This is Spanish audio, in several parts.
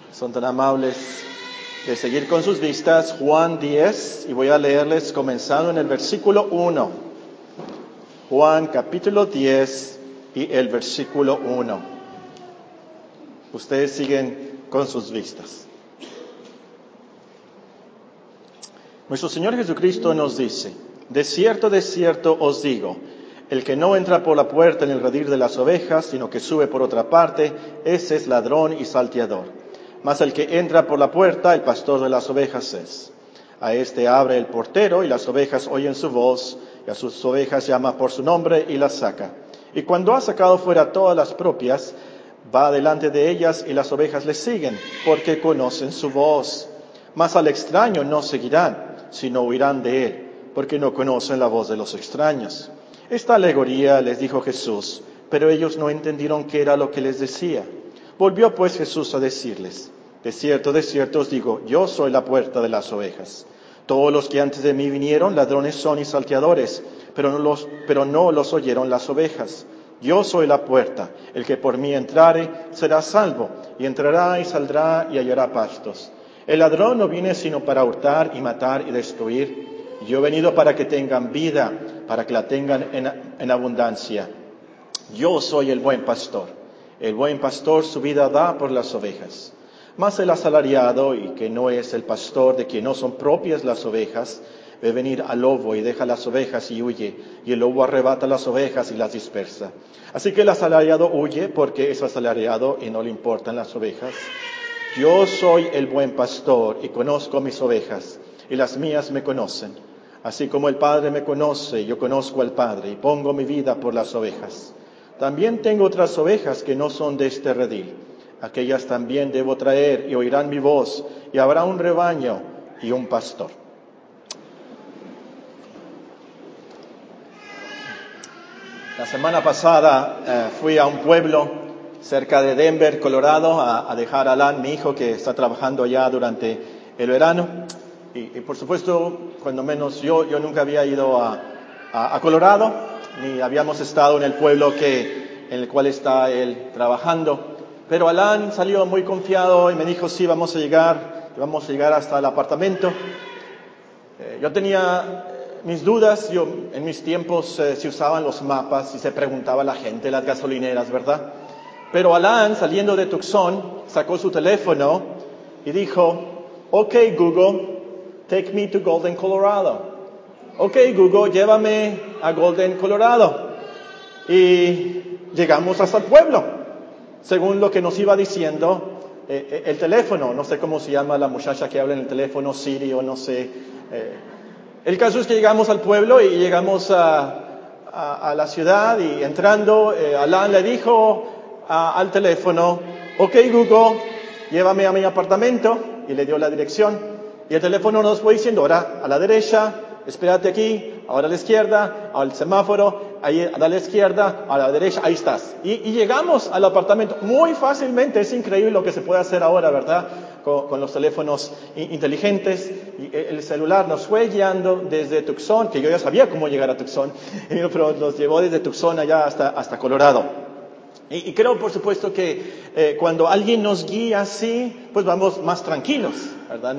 son tan amables de seguir con sus vistas Juan 10, y voy a leerles comenzando en el versículo 1. Juan capítulo 10 y el versículo 1. Ustedes siguen con sus vistas. Nuestro Señor Jesucristo nos dice: de cierto os digo, el que no entra por la puerta en el redil de las ovejas, sino que sube por otra parte, ese es ladrón y salteador. Mas el que entra por la puerta, el pastor de las ovejas es. A este abre el portero, y las ovejas oyen su voz, y a sus ovejas llama por su nombre, y las saca. Y cuando ha sacado fuera todas las propias, va delante de ellas, y las ovejas le siguen, porque conocen su voz. Mas al extraño no seguirán, sino huirán de él, porque no conocen la voz de los extraños. Esta alegoría les dijo Jesús, pero ellos no entendieron qué era lo que les decía. Volvió pues Jesús a decirles: de cierto os digo, yo soy la puerta de las ovejas. Todos los que antes de mí vinieron, ladrones son y salteadores, pero no los oyeron las ovejas. Yo soy la puerta, el que por mí entrare será salvo, y entrará y saldrá y hallará pastos. El ladrón no viene sino para hurtar y matar y destruir. Yo he venido para que tengan vida, para que la tengan en abundancia. Yo soy el buen pastor. El buen pastor su vida da por las ovejas. Mas el asalariado, y que no es el pastor, de quien no son propias las ovejas, ve venir al lobo y deja las ovejas y huye, y el lobo arrebata las ovejas y las dispersa. Así que el asalariado huye porque es asalariado y no le importan las ovejas. Yo soy el buen pastor y conozco mis ovejas, y las mías me conocen. Así como el Padre me conoce, yo conozco al Padre, y pongo mi vida por las ovejas. También tengo otras ovejas que no son de este redil. Aquellas también debo traer, y oirán mi voz, y habrá un rebaño y un pastor. La semana pasada fui a un pueblo cerca de Denver, Colorado, a dejar a Alan, mi hijo, que está trabajando allá durante el verano. Y por supuesto, cuando menos yo nunca había ido a Colorado, ni habíamos estado en el pueblo en el cual está él trabajando. Pero Alan salió muy confiado y me dijo: sí, vamos a llegar hasta el apartamento. Yo tenía mis dudas. En mis tiempos se usaban los mapas y se preguntaba a la gente, las gasolineras, ¿verdad? Pero Alan, saliendo de Tucson, sacó su teléfono y dijo: ok, Google, take me to Golden, Colorado. Ok, Google, llévame a Golden, Colorado. Y llegamos hasta el pueblo, según lo que nos iba diciendo el teléfono. No sé cómo se llama la muchacha que habla en el teléfono, Siri o no sé. El caso es que llegamos al pueblo y llegamos a la ciudad, y entrando, Alan le dijo al teléfono: ok, Google, llévame a mi apartamento, y le dio la dirección. Y el teléfono nos fue diciendo: ahora a la derecha, espérate aquí, ahora a la izquierda, al semáforo, ahí a la izquierda, a la derecha, ahí estás. Y llegamos al apartamento muy fácilmente. Es increíble lo que se puede hacer ahora, ¿verdad? Con los teléfonos inteligentes. Y el celular nos fue guiando desde Tucson, que yo ya sabía cómo llegar a Tucson, pero nos llevó desde Tucson allá hasta Colorado. Y creo, por supuesto, que cuando alguien nos guía así, pues vamos más tranquilos, ¿verdad?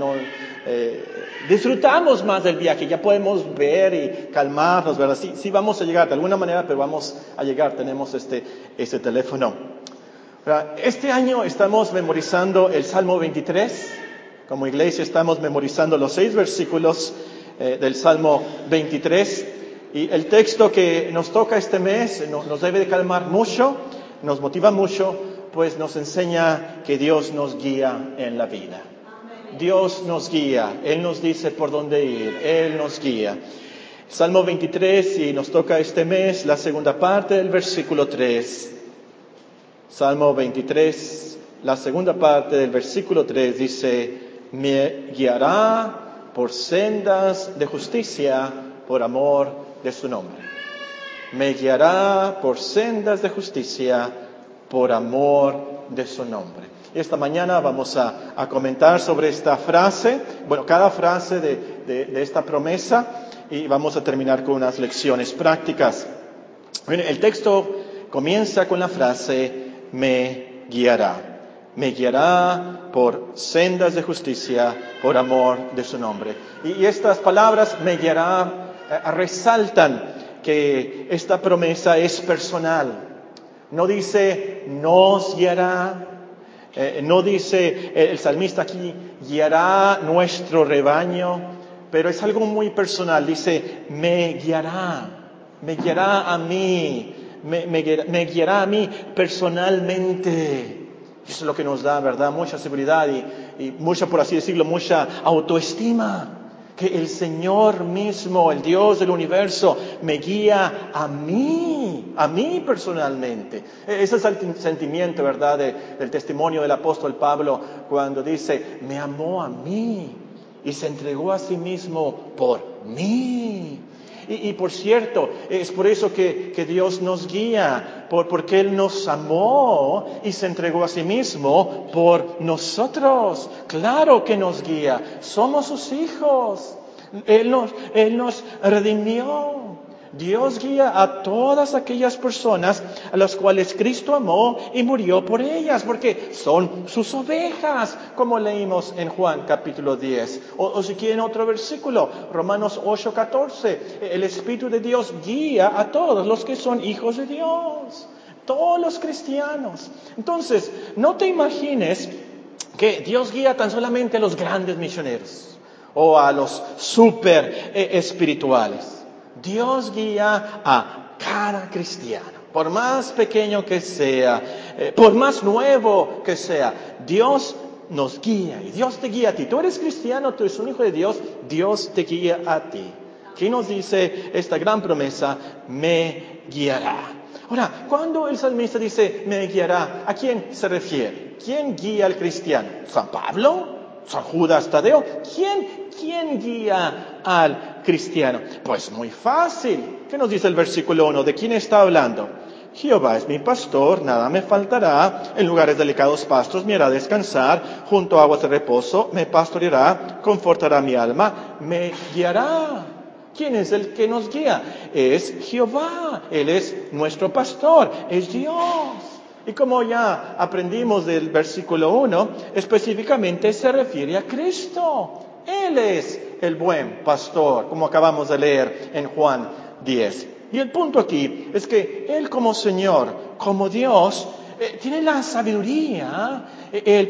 Disfrutamos más del viaje, ya podemos ver y calmarnos, ¿verdad? Sí vamos a llegar de alguna manera, pero vamos a llegar. Tenemos este teléfono. Este año estamos memorizando el Salmo 23. Como iglesia estamos memorizando los 6 versículos del Salmo 23. Y el texto que nos toca este mes nos debe de calmar mucho, nos motiva mucho, pues nos enseña que Dios nos guía en la vida. Dios nos guía, Él nos dice por dónde ir, Él nos guía. Salmo 23, y nos toca este mes la segunda parte del versículo 3. Salmo 23, la segunda parte del versículo 3 dice: me guiará por sendas de justicia por amor de su nombre. Me guiará por sendas de justicia por amor de su nombre. Esta mañana vamos a comentar sobre esta frase, cada frase de esta promesa, y vamos a terminar con unas lecciones prácticas. El texto comienza con la frase: me guiará. Me guiará por sendas de justicia, por amor de su nombre. Y estas palabras, me guiará, resaltan que esta promesa es personal. No dice, nos guiará. No dice el salmista aquí, guiará nuestro rebaño. Pero es algo muy personal. Dice, me guiará a mí. Me guiará a mí personalmente. Eso es lo que nos da, ¿verdad? Mucha seguridad y mucha, por así decirlo, mucha autoestima. Que el Señor mismo, el Dios del universo, me guía a mí personalmente. Ese es el sentimiento, ¿verdad?, del testimonio del apóstol Pablo cuando dice, me amó a mí y se entregó a sí mismo por mí. Y por cierto, es por eso que Dios nos guía, porque Él nos amó y se entregó a sí mismo por nosotros. Claro que nos guía, somos sus hijos. Él nos redimió. Dios guía a todas aquellas personas a las cuales Cristo amó y murió por ellas, porque son sus ovejas, como leímos en Juan capítulo 10. O si quieren otro versículo, Romanos 8:14. El Espíritu de Dios guía a todos los que son hijos de Dios, todos los cristianos. Entonces, no te imagines que Dios guía tan solamente a los grandes misioneros o a los super espirituales. Dios guía a cada cristiano, por más pequeño que sea, por más nuevo que sea. Dios nos guía y Dios te guía a ti. Tú eres cristiano, tú eres un hijo de Dios, Dios te guía a ti. Aquí nos dice esta gran promesa, me guiará. Ahora, cuando el salmista dice, me guiará, ¿a quién se refiere? ¿Quién guía al cristiano? ¿San Pablo? ¿San Judas Tadeo? ¿Quién guía al cristiano? Pues muy fácil. ¿Qué nos dice el versículo 1? ¿De quién está hablando? Jehová es mi pastor, nada me faltará. En lugares delicados pastos me hará descansar. Junto a aguas de reposo me pastoreará, confortará mi alma, me guiará. ¿Quién es el que nos guía? Es Jehová. Él es nuestro pastor, es Dios. Y como ya aprendimos del versículo 1, específicamente se refiere a Cristo. Él es el buen pastor, como acabamos de leer en Juan 10. Y el punto aquí es que Él como Señor, como Dios, tiene la sabiduría, el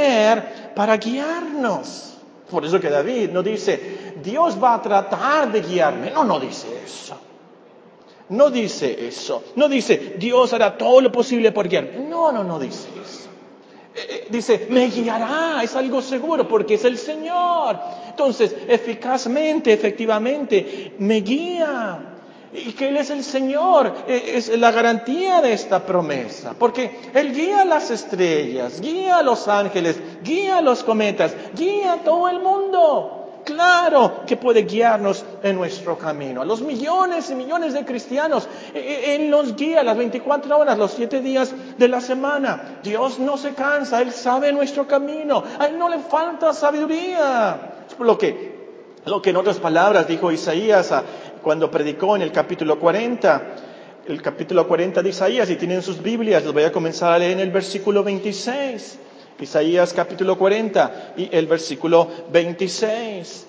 poder para guiarnos. Por eso que David no dice, Dios va a tratar de guiarme. No dice eso. No dice eso. No dice, Dios hará todo lo posible por guiarme. No dice eso. Dice, me guiará, es algo seguro porque es el Señor. Entonces, eficazmente, efectivamente, me guía. Y que Él es el Señor, es la garantía de esta promesa. Porque Él guía a las estrellas, guía a los ángeles, guía a los cometas, guía a todo el mundo. Claro que puede guiarnos en nuestro camino. A los millones y millones de cristianos, Él nos guía las 24 horas, los 7 días de la semana. Dios no se cansa, Él sabe nuestro camino. A Él no le falta sabiduría. Es lo que en otras palabras dijo Isaías cuando predicó en el capítulo 40. El capítulo 40 de Isaías, si tienen sus Biblias, les voy a comenzar a leer en el versículo 26. Isaías capítulo 40 y el versículo 26.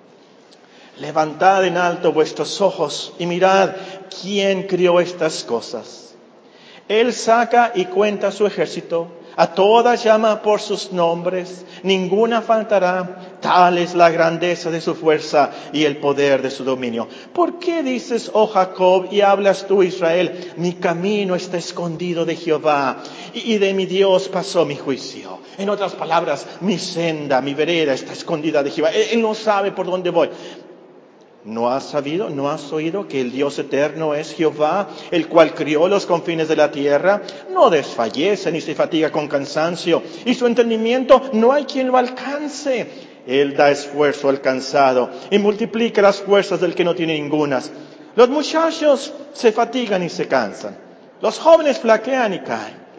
Levantad en alto vuestros ojos y mirad quién crió estas cosas. Él saca y cuenta su ejército, a todas llama por sus nombres, ninguna faltará. Tal es la grandeza de su fuerza y el poder de su dominio. ¿Por qué dices, oh Jacob, y hablas tú, Israel? Mi camino está escondido de Jehová, y de mi Dios pasó mi juicio. En otras palabras, mi senda, mi vereda está escondida de Jehová. Él no sabe por dónde voy. ¿No has sabido, no has oído que el Dios eterno es Jehová, el cual crió los confines de la tierra? No desfallece ni se fatiga con cansancio, y su entendimiento no hay quien lo alcance. Él da esfuerzo al cansado y multiplica las fuerzas del que no tiene ningunas. Los muchachos se fatigan y se cansan. Los jóvenes flaquean y caen.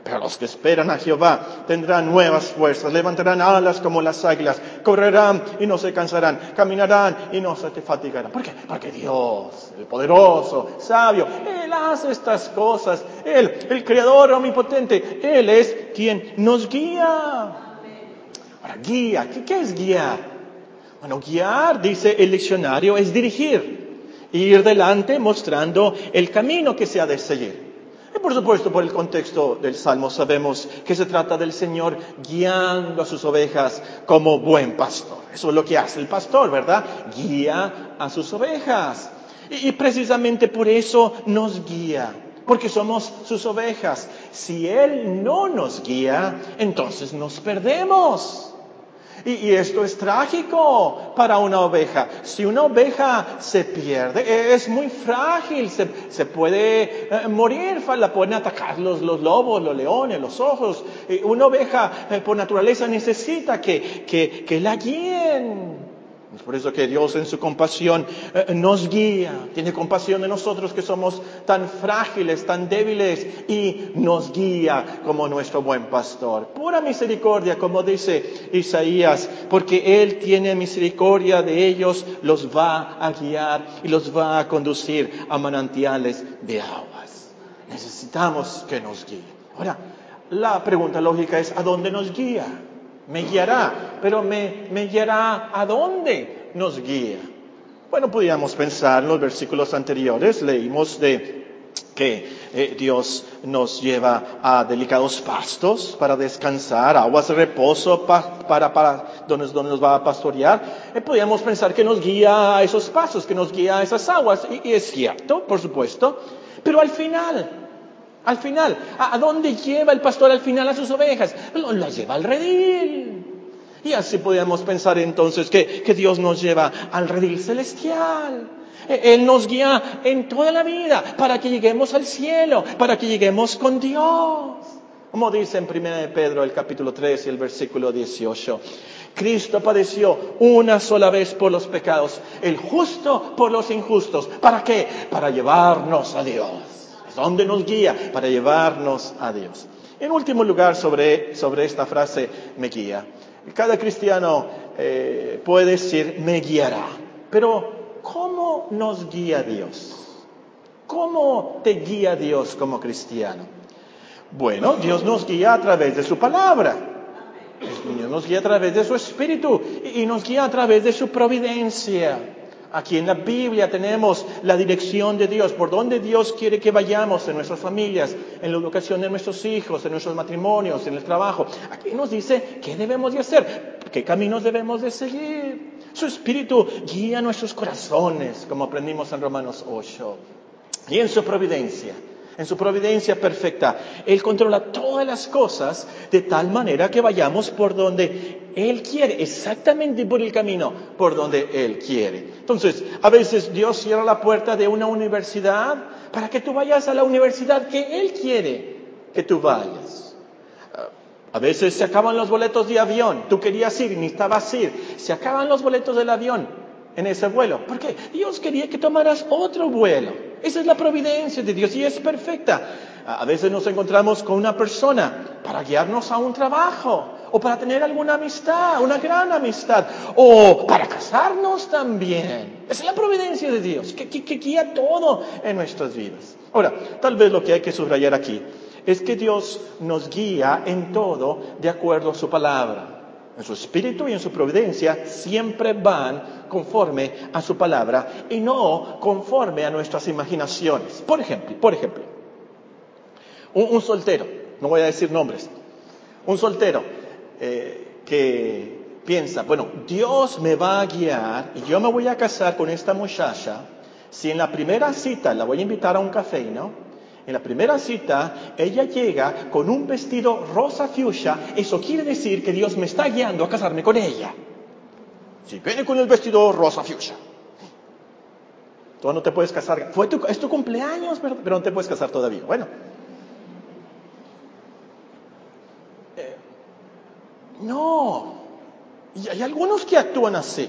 Pero los que esperan a Jehová tendrán nuevas fuerzas, levantarán alas como las águilas, correrán y no se cansarán, caminarán y no se fatigarán. ¿Por qué? Porque Dios, el poderoso, sabio, Él hace estas cosas. Él, el Creador omnipotente, Él es quien nos guía. Ahora, guía, ¿qué es guiar? Bueno, guiar, dice el diccionario, es dirigir, ir delante mostrando el camino que se ha de seguir. Y por supuesto, por el contexto del Salmo sabemos que se trata del Señor guiando a sus ovejas como buen pastor. Eso es lo que hace el pastor, ¿verdad? Guía a sus ovejas. Y precisamente por eso nos guía, porque somos sus ovejas. Si Él no nos guía, entonces nos perdemos. Y esto es trágico para una oveja. Si una oveja se pierde, es muy frágil, se puede morir, la pueden atacar los lobos, los leones, los ojos. Una oveja por naturaleza necesita que la guíen. Es por eso que Dios en su compasión nos guía. Tiene compasión de nosotros que somos tan frágiles, tan débiles, y nos guía como nuestro buen pastor. Pura misericordia, como dice Isaías, porque Él tiene misericordia de ellos, los va a guiar y los va a conducir a manantiales de aguas. Necesitamos que nos guíe. Ahora, la pregunta lógica es, ¿a dónde nos guía? Me guiará, pero ¿me guiará a dónde nos guía? Bueno, podríamos pensar en los versículos anteriores, leímos que Dios nos lleva a delicados pastos para descansar, aguas de reposo para donde nos va a pastorear. Podríamos pensar que nos guía a esos pastos, que nos guía a esas aguas, y es cierto, por supuesto, pero al final, ¿a dónde lleva el pastor al final a sus ovejas? Las lleva al redil. Y así podríamos pensar entonces que Dios nos lleva al redil celestial. Él nos guía en toda la vida para que lleguemos al cielo, para que lleguemos con Dios. Como dice en 1 de Pedro, el capítulo 3 y el versículo 18. Cristo padeció una sola vez por los pecados, el justo por los injustos. ¿Para qué? Para llevarnos a Dios. ¿Dónde nos guía? Para llevarnos a Dios. En último lugar, sobre esta frase, me guía. Cada cristiano puede decir, me guiará. Pero, ¿cómo nos guía Dios? ¿Cómo te guía Dios como cristiano? Bueno, Dios nos guía a través de su palabra. Dios nos guía a través de su espíritu y nos guía a través de su providencia. Aquí en la Biblia tenemos la dirección de Dios, por donde Dios quiere que vayamos en nuestras familias, en la educación de nuestros hijos, en nuestros matrimonios, en el trabajo. Aquí nos dice qué debemos de hacer, qué caminos debemos de seguir. Su Espíritu guía nuestros corazones, como aprendimos en Romanos 8. Y en su providencia perfecta, Él controla todas las cosas de tal manera que vayamos por donde Él quiere, exactamente por el camino por donde Él quiere. Entonces, a veces Dios cierra la puerta de una universidad para que tú vayas a la universidad que Él quiere que tú vayas. A veces se acaban los boletos de avión, tú querías ir y necesitabas ir, se acaban los boletos del avión en ese vuelo. ¿Por qué? Dios quería que tomaras otro vuelo. Esa es la providencia de Dios y es perfecta. A veces nos encontramos con una persona para guiarnos a un trabajo o para tener alguna amistad, una gran amistad, o para casarnos también. Esa es la providencia de Dios que guía todo en nuestras vidas. Ahora, tal vez lo que hay que subrayar aquí es que Dios nos guía en todo de acuerdo a su palabra. En su espíritu y en su providencia siempre van conforme a su palabra y no conforme a nuestras imaginaciones. Por ejemplo, un soltero, no voy a decir nombres, un soltero que piensa, bueno, Dios me va a guiar y yo me voy a casar con esta muchacha si en la primera cita la voy a invitar a un café, ¿no? En la primera cita, ella llega con un vestido rosa fuchsia. Eso quiere decir que Dios me está guiando a casarme con ella. Si viene con el vestido rosa fuchsia, tú no te puedes casar. Es tu cumpleaños, pero no te puedes casar todavía. Bueno. No. Y hay algunos que actúan así.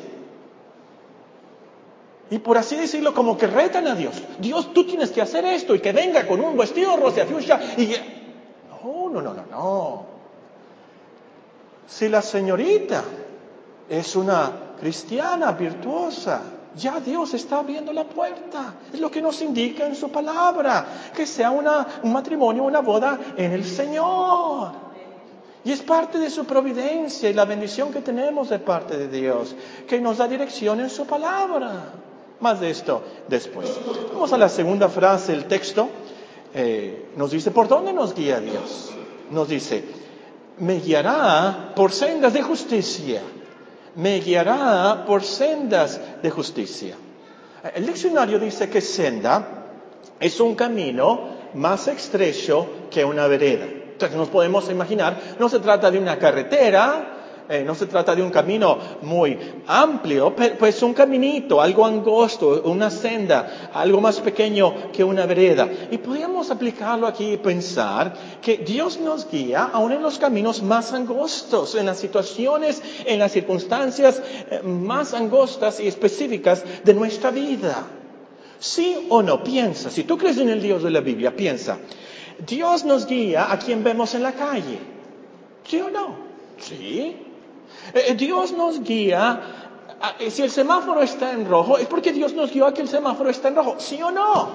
Y por así decirlo, como que retan a Dios. Dios, tú tienes que hacer esto y que venga con un vestido rosa fuchsia y... Oh, no, no, no, no. Si la señorita es una cristiana virtuosa, ya Dios está abriendo la puerta. Es lo que nos indica en su palabra, que sea un matrimonio, una boda en el Señor. Y es parte de su providencia y la bendición que tenemos de parte de Dios, que nos da dirección en su palabra. Más de esto después. Vamos a la segunda frase del texto. Nos dice, ¿por dónde nos guía Dios? Nos dice, me guiará por sendas de justicia. Me guiará por sendas de justicia. El diccionario dice que senda es un camino más estrecho que una vereda. Entonces nos podemos imaginar, no se trata de una carretera, no se trata de un camino muy amplio, pues un caminito, algo angosto, una senda, algo más pequeño que una vereda. Y podríamos aplicarlo aquí y pensar que Dios nos guía aún en los caminos más angostos, en las situaciones, en las circunstancias más angostas y específicas de nuestra vida. ¿Sí o no? Piensa, si tú crees en el Dios de la Biblia, piensa, Dios nos guía a quien vemos en la calle. ¿Sí o no? Sí. Dios nos guía, si el semáforo está en rojo, es porque Dios nos guió a que el semáforo está en rojo. ¿Sí o no?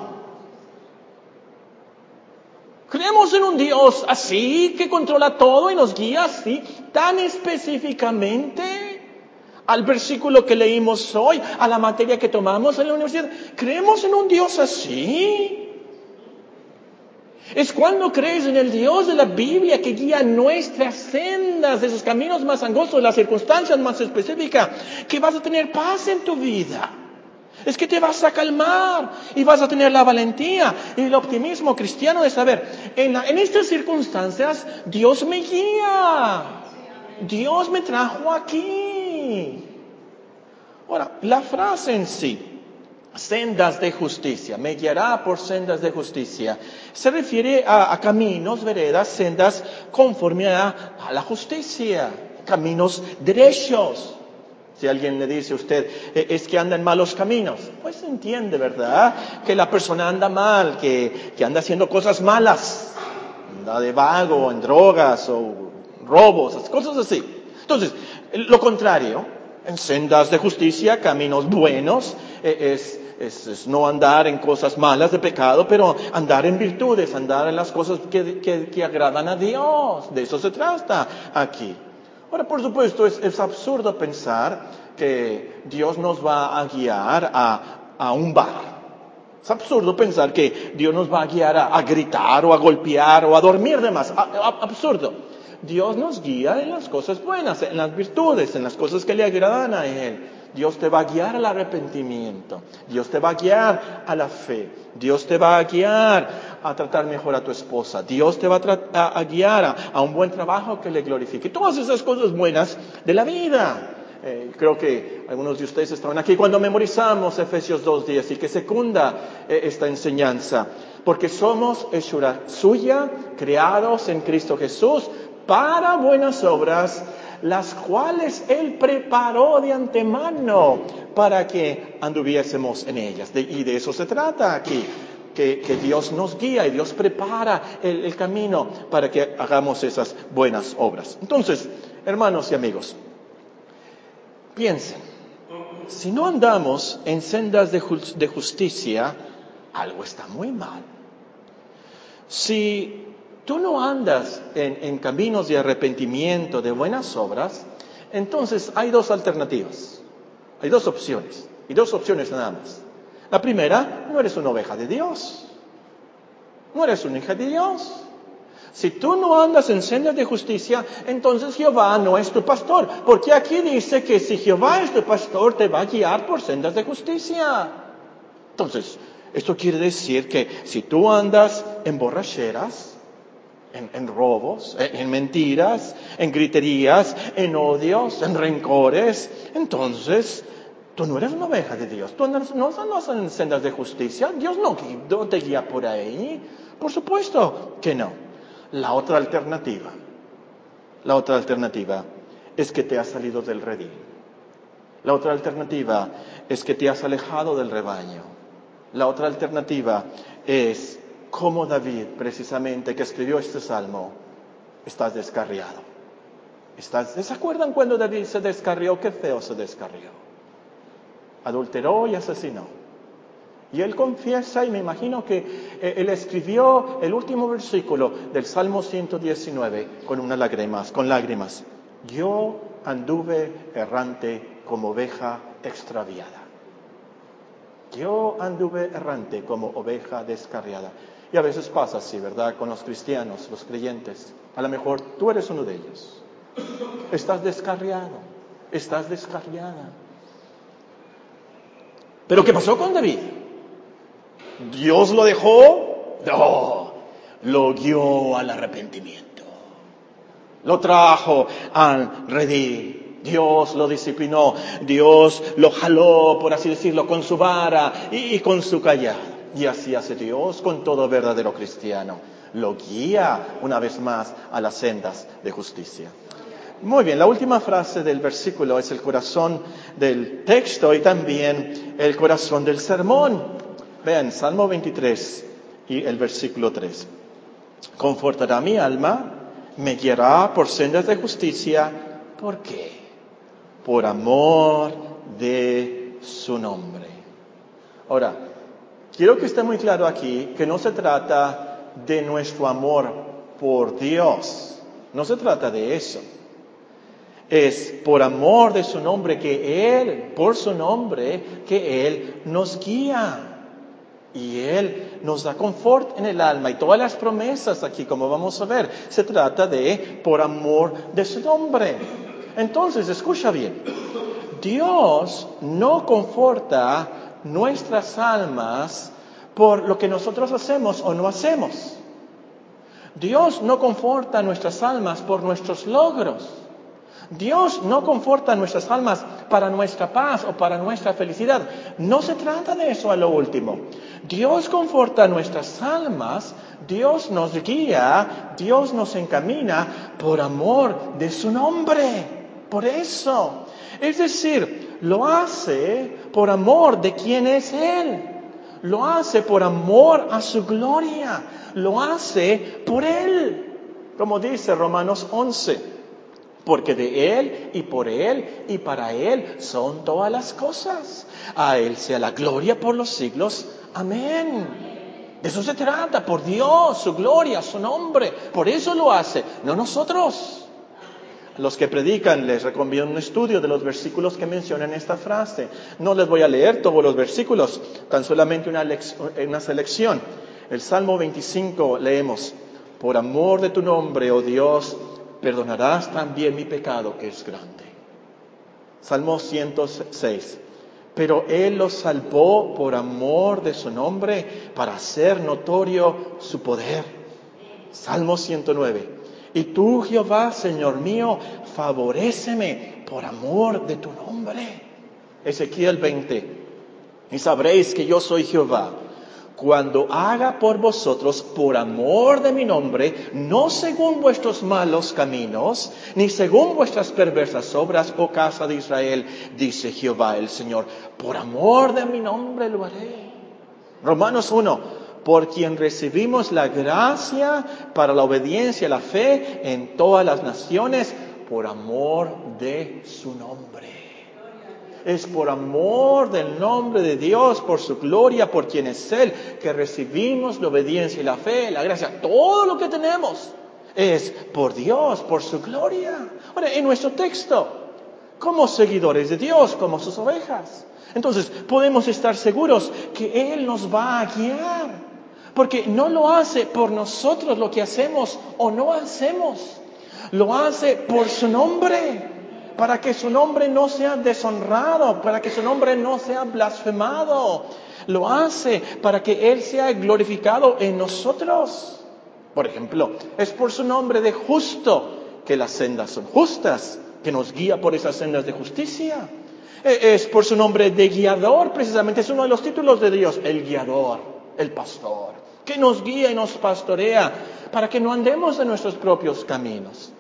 Creemos en un Dios así, que controla todo y nos guía así, tan específicamente al versículo que leímos hoy, a la materia que tomamos en la universidad. ¿Creemos en un Dios así? Es cuando crees en el Dios de la Biblia que guía nuestras sendas, esos caminos más angostos, las circunstancias más específicas, que vas a tener paz en tu vida. Es que te vas a calmar y vas a tener la valentía y el optimismo cristiano de saber, en estas circunstancias Dios me guía. Dios me trajo aquí. Ahora, la frase en sí, sendas de justicia, me guiará por sendas de justicia, se refiere a caminos, veredas, sendas conforme a la justicia, caminos derechos. Si alguien le dice a usted, es que anda en malos caminos, pues se entiende, ¿verdad? Que la persona anda mal, que anda haciendo cosas malas, anda de vago, en drogas o robos, cosas así. Entonces, lo contrario, en sendas de justicia, caminos buenos, es no andar en cosas malas de pecado, pero andar en virtudes, andar en las cosas que agradan a Dios. De eso se trata aquí. Ahora, por supuesto, es absurdo pensar que Dios nos va a guiar a un bar. Es absurdo pensar que Dios nos va a guiar a gritar o a golpear o a dormir de más. Absurdo. Dios nos guía en las cosas buenas, en las virtudes, en las cosas que le agradan a Él. Dios te va a guiar al arrepentimiento. Dios te va a guiar a la fe. Dios te va a guiar a tratar mejor a tu esposa. Dios te va a guiar a un buen trabajo que le glorifique. Todas esas cosas buenas de la vida. Creo que algunos de ustedes estaban aquí cuando memorizamos Efesios 2:10 y que secunda esta enseñanza. Porque somos hechura suya, creados en Cristo Jesús, para buenas obras, las cuales Él preparó de antemano para que anduviésemos en ellas. Y de eso se trata aquí, que Dios nos guía y Dios prepara el camino para que hagamos esas buenas obras. Entonces, hermanos y amigos, piensen, si no andamos en sendas de justicia, algo está muy mal. Si tú no andas en caminos de arrepentimiento, de buenas obras, entonces hay dos alternativas, hay dos opciones, y dos opciones nada más. La primera, no eres una oveja de Dios, no eres una hija de Dios. Si tú no andas en sendas de justicia, entonces Jehová no es tu pastor, porque aquí dice que si Jehová es tu pastor, te va a guiar por sendas de justicia. Entonces, esto quiere decir que si tú andas en borracheras, en robos, en mentiras, en griterías, en odios, en rencores, entonces tú no eres una oveja de Dios. Tú no andas en sendas de justicia. Dios no te guía por ahí. Por supuesto que no. La otra alternativa es que te has salido del redil. La otra alternativa es que te has alejado del rebaño. La otra alternativa es como David, precisamente, que escribió este salmo, estás descarriado. ¿Se acuerdan cuando David se descarrió? Qué feo se descarrió. Adulteró y asesinó. Y él confiesa, y me imagino que él escribió el último versículo del Salmo 119 con lágrimas. Yo anduve errante como oveja extraviada. Yo anduve errante como oveja descarriada. Y a veces pasa así, ¿verdad? Con los cristianos, los creyentes. A lo mejor tú eres uno de ellos. Estás descarriado, estás descarriada. ¿Pero qué pasó con David? ¿Dios lo dejó? No, lo guió al arrepentimiento. Lo trajo al redil. Dios lo disciplinó. Dios lo jaló, por así decirlo, con su vara y con su callado. Y así hace Dios con todo verdadero cristiano. Lo guía una vez más a las sendas de justicia. Muy bien, la última frase del versículo es el corazón del texto y también el corazón del sermón. Vean, Salmo 23 y el versículo 3. Confortará mi alma, me guiará por sendas de justicia. ¿Por qué? Por amor de su nombre. Ahora, quiero que esté muy claro aquí que no se trata de nuestro amor por Dios. No se trata de eso. Es por amor de su nombre por su nombre, que Él nos guía. Y Él nos da confort en el alma. Y todas las promesas aquí, como vamos a ver, se trata de por amor de su nombre. Entonces, escucha bien. Dios no conforta nuestras almas por lo que nosotros hacemos o no hacemos. Dios no conforta nuestras almas por nuestros logros. Dios no conforta nuestras almas para nuestra paz o para nuestra felicidad. No se trata de eso a lo último. Dios conforta nuestras almas, Dios nos guía, Dios nos encamina por amor de su nombre. Por eso. Es decir, lo hace por amor de quien es Él. Lo hace por amor a su gloria. Lo hace por Él. Como dice Romanos 11. Porque de Él y por Él y para Él son todas las cosas. A Él sea la gloria por los siglos. Amén. De eso se trata, por Dios, su gloria, su nombre. Por eso lo hace, no nosotros. Los que predican les recomiendo un estudio de los versículos que mencionan esta frase. No les voy a leer todos los versículos, tan solamente una selección. El Salmo 25 leemos: por amor de tu nombre, oh Dios, perdonarás también mi pecado que es grande. Salmo 106. Pero Él los salvó por amor de su nombre, para hacer notorio su poder. Salmo 109. Y tú, Jehová, Señor mío, favoréceme por amor de tu nombre. Ezequiel 20. Y sabréis que yo soy Jehová, cuando haga por vosotros, por amor de mi nombre, no según vuestros malos caminos, ni según vuestras perversas obras, oh casa de Israel, dice Jehová el Señor, por amor de mi nombre lo haré. Romanos 1, por quien recibimos la gracia para la obediencia y la fe en todas las naciones, por amor de su nombre. Es por amor del nombre de Dios, por su gloria, por quien es Él, que recibimos la obediencia y la fe, la gracia. Todo lo que tenemos es por Dios, por su gloria. Ahora, en nuestro texto, como seguidores de Dios, como sus ovejas. Entonces, podemos estar seguros que Él nos va a guiar. Porque no lo hace por nosotros lo que hacemos o no hacemos. Lo hace por su nombre. Para que su nombre no sea deshonrado, para que su nombre no sea blasfemado. Lo hace para que Él sea glorificado en nosotros. Por ejemplo, es por su nombre de justo que las sendas son justas, que nos guía por esas sendas de justicia. Es por su nombre de guiador, precisamente es uno de los títulos de Dios, el guiador, el pastor, que nos guía y nos pastorea para que no andemos en nuestros propios caminos.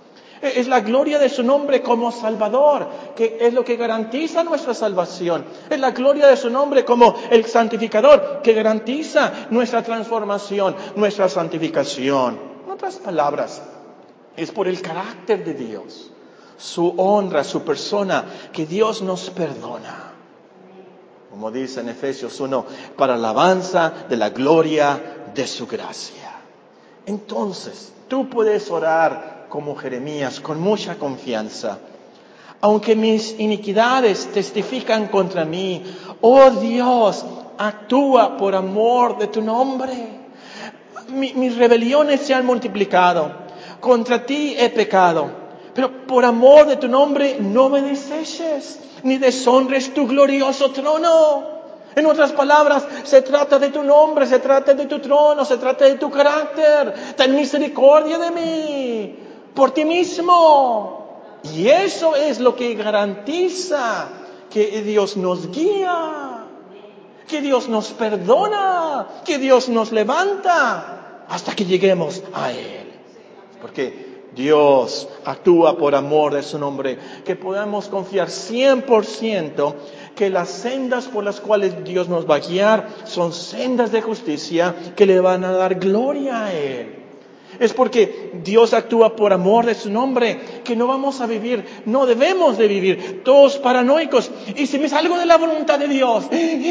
Es la gloria de su nombre como Salvador, que es lo que garantiza nuestra salvación. Es la gloria de su nombre como el santificador, que garantiza nuestra transformación, nuestra santificación. En otras palabras, es por el carácter de Dios, su honra, su persona, que Dios nos perdona. Como dice en Efesios 1, para alabanza de la gloria de su gracia. Entonces, tú puedes orar como Jeremías, con mucha confianza. Aunque mis iniquidades testifican contra mí, oh Dios, actúa por amor de tu nombre. Mis rebeliones se han multiplicado, contra ti he pecado, pero por amor de tu nombre no me deseches, ni deshonres tu glorioso trono. En otras palabras, se trata de tu nombre, se trata de tu trono, se trata de tu carácter. Ten misericordia de mí, por ti mismo. Y eso es lo que garantiza que Dios nos guía, que Dios nos perdona, que Dios nos levanta hasta que lleguemos a Él. Porque Dios actúa por amor de su nombre, que podamos confiar 100% que las sendas por las cuales Dios nos va a guiar son sendas de justicia que le van a dar gloria a Él. Es porque Dios actúa por amor de su nombre que no vamos a vivir, no debemos de vivir todos paranoicos. Y si me salgo de la voluntad de Dios,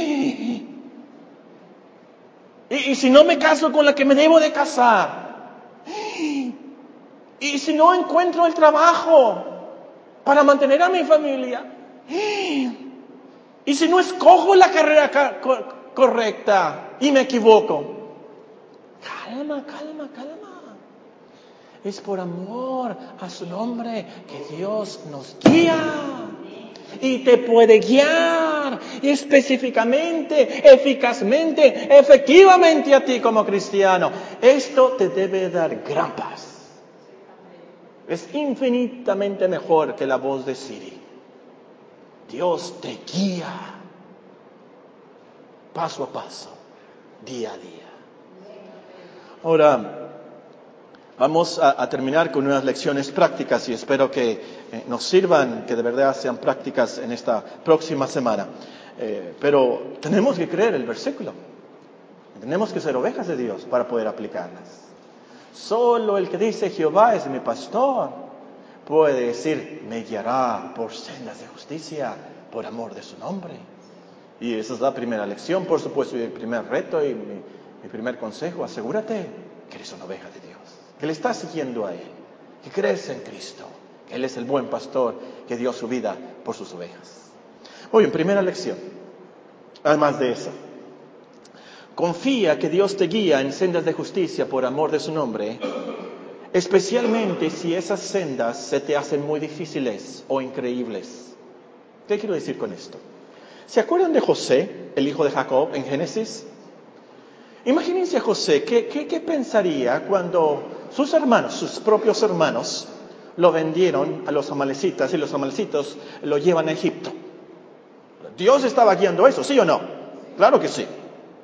y si no me caso con la que me debo de casar, y si no encuentro el trabajo para mantener a mi familia, y si no escojo la carrera correcta y me equivoco, calma. Es por amor a su nombre que Dios nos guía. Y te puede guiar específicamente, eficazmente, efectivamente a ti como cristiano. Esto te debe dar gran paz. Es infinitamente mejor que la voz de Siri. Dios te guía paso a paso, día a día. Ahora, vamos a terminar con unas lecciones prácticas y espero que nos sirvan, que de verdad sean prácticas en esta próxima semana. Pero tenemos que creer el versículo. Tenemos que ser ovejas de Dios para poder aplicarlas. Solo el que dice Jehová es mi pastor puede decir, me guiará por sendas de justicia, por amor de su nombre. Y esa es la primera lección, por supuesto, y el primer reto y mi primer consejo. Asegúrate que eres una oveja de Dios, que le estás siguiendo a Él, que crees en Cristo, que Él es el buen pastor que dio su vida por sus ovejas. Muy bien, primera lección. Además de esa, confía que Dios te guía en sendas de justicia por amor de su nombre, especialmente si esas sendas se te hacen muy difíciles o increíbles. ¿Qué quiero decir con esto? ¿Se acuerdan de José, el hijo de Jacob, en Génesis? Imagínense a José, ¿qué pensaría cuando sus hermanos, sus propios hermanos, lo vendieron a los amalecitas y los amalecitos lo llevan a Egipto? ¿Dios estaba guiando eso, sí o no? Claro que sí.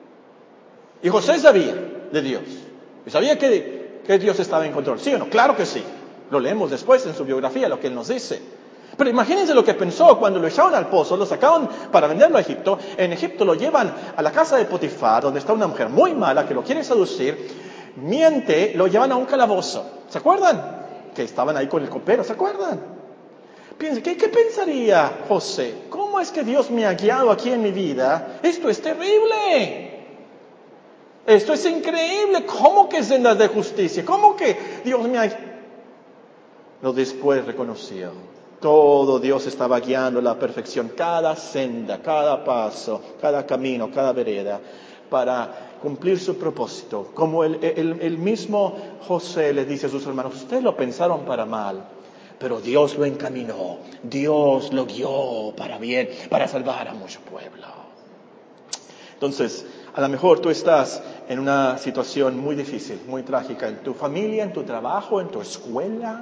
Y José sabía de Dios. Y sabía que Dios estaba en control, ¿sí o no? Claro que sí. Lo leemos después en su biografía, lo que él nos dice. Pero imagínense lo que pensó cuando lo echaron al pozo, lo sacaron para venderlo a Egipto. En Egipto lo llevan a la casa de Potifar, donde está una mujer muy mala que lo quiere seducir. Miente, lo llevan a un calabozo. ¿Se acuerdan? Que estaban ahí con el copero, ¿se acuerdan? Piensen, ¿qué pensaría José? ¿Cómo es que Dios me ha guiado aquí en mi vida? Esto es terrible. Esto es increíble. ¿Cómo que sendas de justicia? ¿Cómo que Dios me ha... Lo después reconoció. Todo Dios estaba guiando a la perfección, cada senda, cada paso, cada camino, cada vereda, para cumplir su propósito. Como el mismo José le dice a sus hermanos, ustedes lo pensaron para mal, pero Dios lo encaminó, Dios lo guió para bien, para salvar a mucho pueblo. Entonces, a lo mejor tú estás en una situación muy difícil, muy trágica, en tu familia, en tu trabajo, en tu escuela.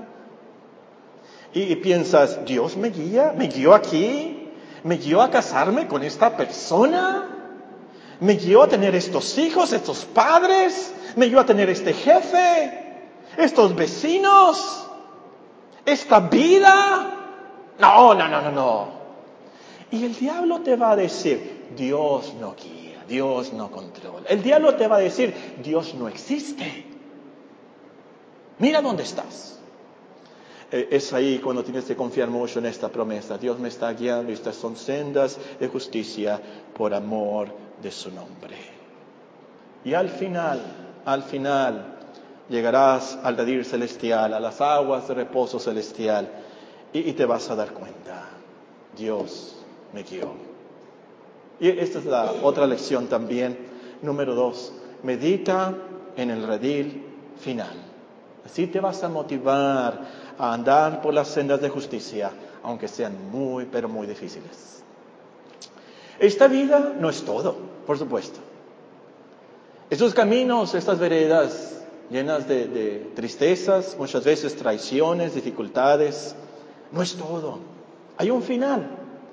Y piensas, Dios me guió aquí, me guió a casarme con esta persona, me guió a tener estos hijos, estos padres, me guió a tener este jefe, estos vecinos. esta vida, no. Y el diablo te va a decir, Dios no guía, Dios no controla. El diablo te va a decir, Dios no existe. Mira dónde estás. Es ahí cuando tienes que confiar mucho en esta promesa. Dios me está guiando y estas son sendas de justicia por amor de su nombre. Y al final, llegarás al redil celestial, a las aguas de reposo celestial, y te vas a dar cuenta, Dios me guió. Y esta es la otra lección también, número 2, medita en el redil final. Así te vas a motivar a andar por las sendas de justicia, aunque sean muy, pero muy difíciles. Esta vida no es todo, por supuesto. Estos caminos, estas veredas llenas de tristezas, muchas veces traiciones, dificultades, no es todo. Hay un final.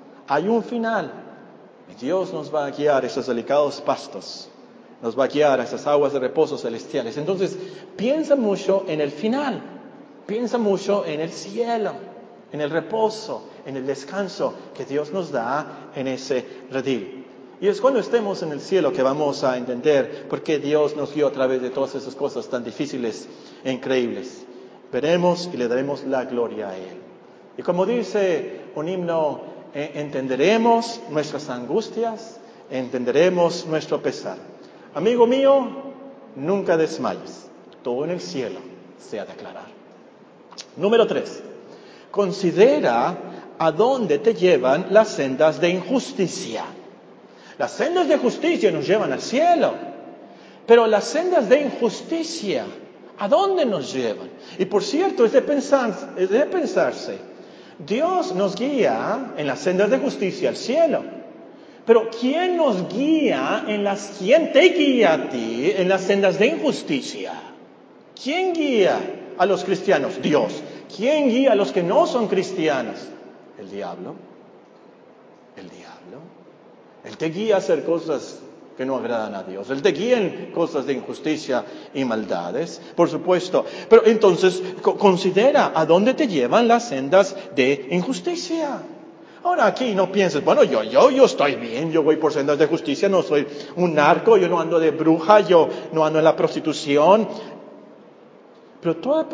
Y Dios nos va a guiar a esos delicados pastos, nos va a guiar a esas aguas de reposo celestiales. Entonces, piensa mucho en el final, piensa mucho en el cielo, en el reposo, en el descanso que Dios nos da en ese redil. Y es cuando estemos en el cielo que vamos a entender por qué Dios nos guió a través de todas esas cosas tan difíciles e increíbles. Veremos y le daremos la gloria a Él. Y como dice un himno, entenderemos nuestras angustias, entenderemos nuestro pesar. Amigo mío, nunca desmayes. Todo en el cielo se ha de aclarar. Número 3. Considera a dónde te llevan las sendas de injusticia. Las sendas de justicia nos llevan al cielo, pero las sendas de injusticia, ¿a dónde nos llevan? Y por cierto, es de pensarse, Dios nos guía en las sendas de justicia al cielo, pero ¿quién te guía a ti en las sendas de injusticia? ¿Quién guía a los cristianos? Dios. ¿Quién guía a los que no son cristianos? El diablo. Él te guía a hacer cosas que no agradan a Dios. Él te guía en cosas de injusticia y maldades, por supuesto. Pero entonces, considera a dónde te llevan las sendas de injusticia. Ahora aquí no pienses, bueno, yo estoy bien, yo voy por sendas de justicia, no soy un narco, yo no ando de bruja, yo no ando en la prostitución. Pero toda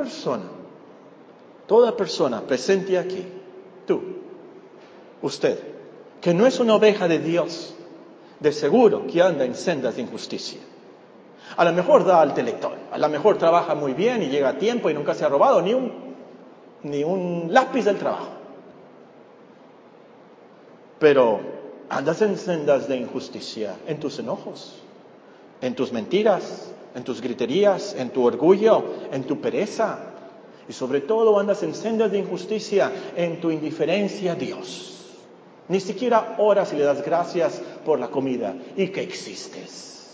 persona presente aquí, tú, usted, que no es una oveja de Dios, de seguro que anda en sendas de injusticia. A lo mejor da al teletón, a lo mejor trabaja muy bien y llega a tiempo y nunca se ha robado ni un lápiz del trabajo. Pero andas en sendas de injusticia, en tus enojos, en tus mentiras, en tus griterías, en tu orgullo, en tu pereza. Y sobre todo andas en sendas de injusticia en tu indiferencia a Dios. Ni siquiera oras y le das gracias por la comida y que existes.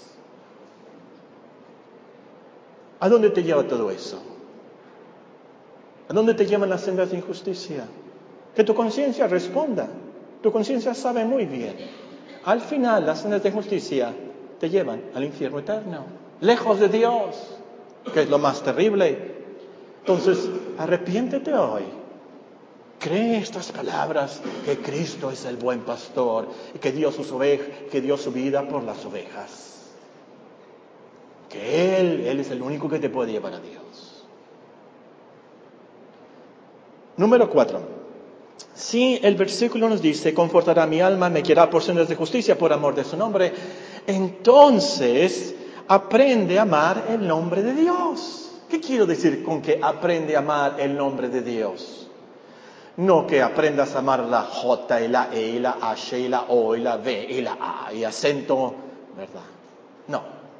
¿A dónde te lleva todo eso? ¿A dónde te llevan las sendas de injusticia? Que tu conciencia responda. Tu conciencia sabe muy bien. Al final, las sendas de justicia te llevan al infierno eterno, lejos de Dios, que es lo más terrible. Entonces, arrepiéntete hoy. Cree estas palabras, que Cristo es el buen pastor y que dio su vida por las ovejas. Que Él es el único que te puede llevar a Dios. Número 4. Si el versículo nos dice, confortará mi alma, me guiará por sendas de justicia por amor de su nombre, entonces aprende a amar el nombre de Dios. ¿Qué quiero decir con que aprende a amar el nombre de Dios? No que aprendas a amar la J y la E y la H y la O y la V y la A y acento, ¿verdad? No.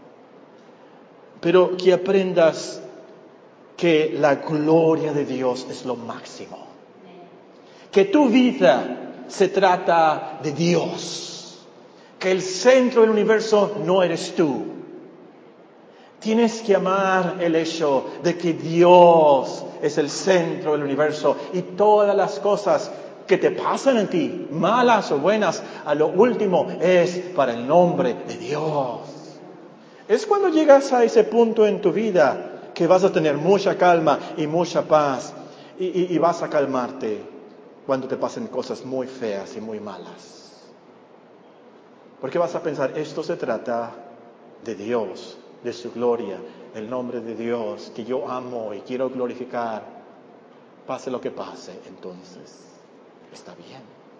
Pero que aprendas que la gloria de Dios es lo máximo. Que tu vida se trata de Dios. Que el centro del universo no eres tú. Tienes que amar el hecho de que Dios es el centro del universo y todas las cosas que te pasan en ti, malas o buenas, a lo último es para el nombre de Dios. Es cuando llegas a ese punto en tu vida que vas a tener mucha calma y mucha paz y vas a calmarte cuando te pasen cosas muy feas y muy malas. Porque vas a pensar, esto se trata de Dios, de su gloria, el nombre de Dios, que yo amo y quiero glorificar. Pase lo que pase, entonces está bien.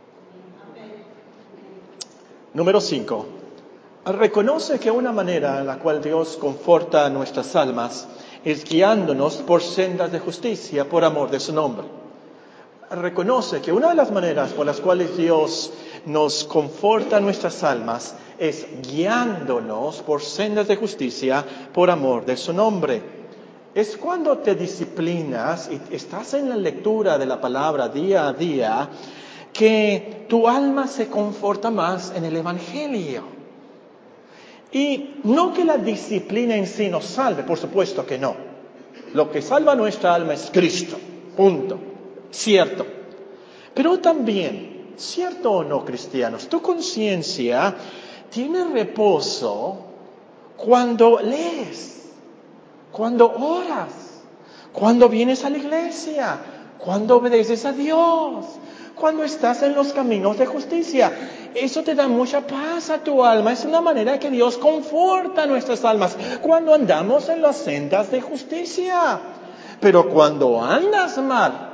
Número 5. Reconoce que una manera en la cual Dios conforta nuestras almas es guiándonos por sendas de justicia por amor de su nombre. Reconoce que una de las maneras por las cuales Dios nos conforta nuestras almas es guiándonos por sendas de justicia por amor de su nombre. Es cuando te disciplinas y estás en la lectura de la palabra día a día que tu alma se conforta más en el Evangelio. Y no que la disciplina en sí nos salve, por supuesto que no. Lo que salva nuestra alma es Cristo, punto. Cierto. Pero también, cierto o no, cristianos, tu conciencia tiene reposo cuando lees, cuando oras, cuando vienes a la iglesia, cuando obedeces a Dios, cuando estás en los caminos de justicia. Eso te da mucha paz a tu alma. Es una manera que Dios conforta nuestras almas cuando andamos en las sendas de justicia. Pero cuando andas mal,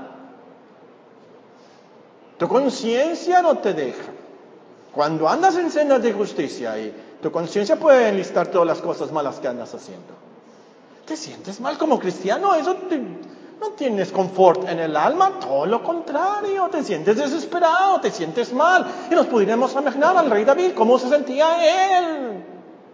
tu conciencia no te deja. Cuando andas en sendas de justicia y tu conciencia puede enlistar todas las cosas malas que andas haciendo, te sientes mal como cristiano. No tienes confort en el alma, todo lo contrario, te sientes desesperado, te sientes mal. Y nos pudiéramos imaginar al rey David, cómo se sentía él.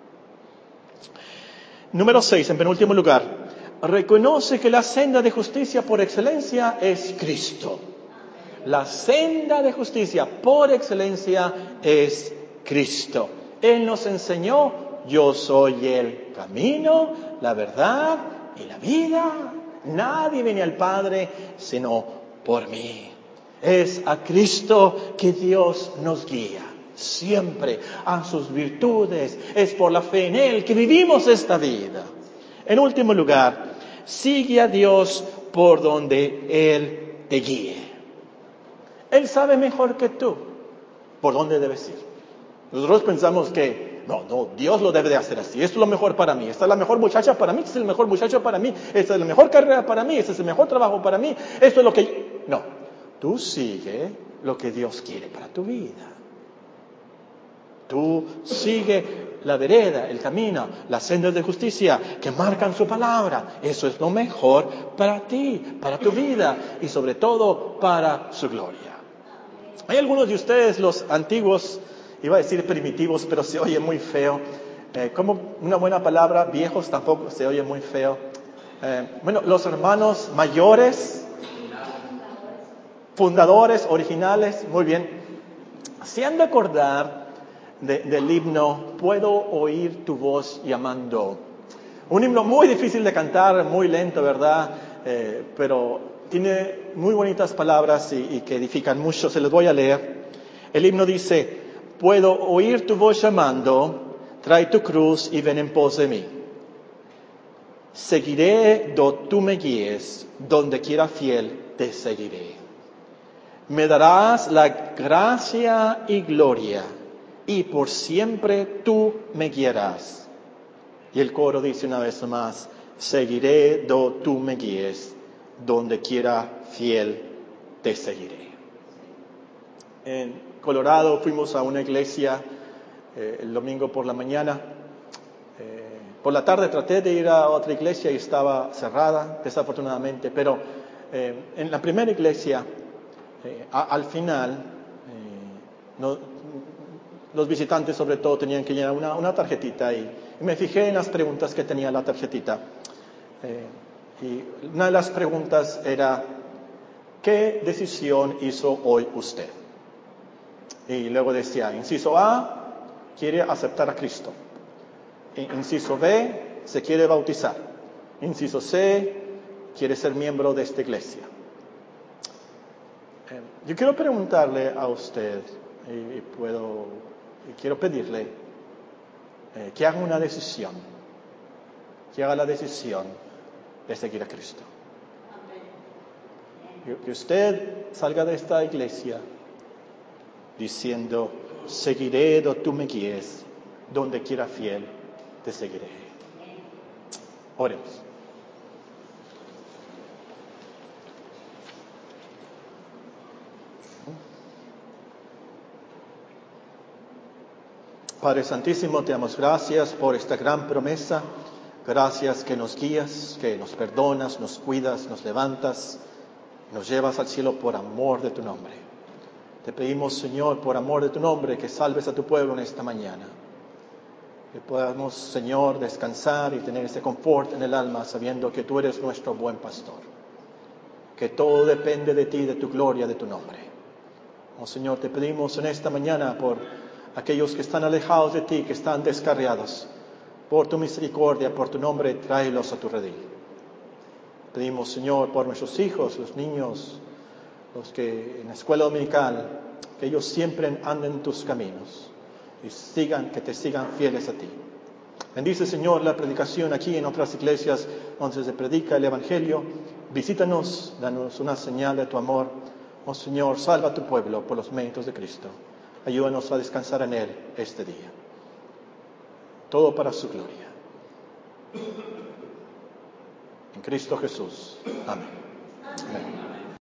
Número 6, en penúltimo lugar, reconoce que la senda de justicia por excelencia es Cristo. La senda de justicia por excelencia es Cristo. Él nos enseñó, yo soy el camino, la verdad y la vida. Nadie viene al Padre sino por mí. Es a Cristo que Dios nos guía, siempre a sus virtudes. Es por la fe en Él que vivimos esta vida. En último lugar, sigue a Dios por donde Él te guíe. Él sabe mejor que tú por dónde debes ir. Nosotros pensamos que no, Dios lo debe de hacer así. Esto es lo mejor para mí. Esta es la mejor muchacha para mí. Este es el mejor muchacho para mí. Esta es la mejor carrera para mí. Este es el mejor trabajo para mí. Esto es lo que... No, tú sigue lo que Dios quiere para tu vida. Tú sigue la vereda, el camino, las sendas de justicia que marcan su palabra. Eso es lo mejor para ti, para tu vida y sobre todo para su gloria. Hay algunos de ustedes, los antiguos, iba a decir primitivos, pero se oye muy feo. Como una buena palabra, viejos tampoco se oye muy feo. Los hermanos mayores, fundadores, originales, muy bien. Se han de acordar del himno, Puedo oír tu voz llamando. Un himno muy difícil de cantar, muy lento, ¿verdad? Pero tiene muy bonitas palabras y que edifican mucho. Se los voy a leer. El himno dice, puedo oír tu voz llamando, trae tu cruz y ven en pos de mí. Seguiré donde tú me guíes, donde quiera fiel te seguiré. Me darás la gracia y gloria, y por siempre tú me guiarás. Y el coro dice una vez más, seguiré donde tú me guíes, donde quiera fiel te seguiré. En Colorado fuimos a una iglesia el domingo por la mañana. Por la tarde traté de ir a otra iglesia y estaba cerrada, desafortunadamente, pero en la primera iglesia, al final, los visitantes sobre todo tenían que llenar una tarjetita y me fijé en las preguntas que tenía la tarjetita. Y una de las preguntas era, ¿qué decisión hizo hoy usted? Y luego decía, inciso A, quiere aceptar a Cristo. Inciso B, se quiere bautizar. Inciso C, quiere ser miembro de esta iglesia. Yo quiero preguntarle a usted, y quiero pedirle que haga una decisión, que haga la decisión de seguir a Cristo. Que usted salga de esta iglesia diciendo, seguiré donde tú me guíes, donde quiera fiel, te seguiré. Oremos. Padre Santísimo, te damos gracias por esta gran promesa. Gracias que nos guías, que nos perdonas, nos cuidas, nos levantas, nos llevas al cielo por amor de tu nombre. Te pedimos, Señor, por amor de tu nombre, que salves a tu pueblo en esta mañana. Que podamos, Señor, descansar y tener ese confort en el alma, sabiendo que tú eres nuestro buen pastor. Que todo depende de ti, de tu gloria, de tu nombre. Oh, Señor, te pedimos en esta mañana por aquellos que están alejados de ti, que están descarriados. Por tu misericordia, por tu nombre, tráelos a tu redil. Pedimos, Señor, por nuestros hijos, los niños, los que en la escuela dominical, que ellos siempre anden en tus caminos y que te sigan fieles a ti. Bendice, Señor, la predicación aquí en otras iglesias donde se predica el Evangelio. Visítanos, danos una señal de tu amor. Oh, Señor, salva a tu pueblo por los méritos de Cristo. Ayúdanos a descansar en Él este día. Todo para su gloria. En Cristo Jesús. Amén. Amén.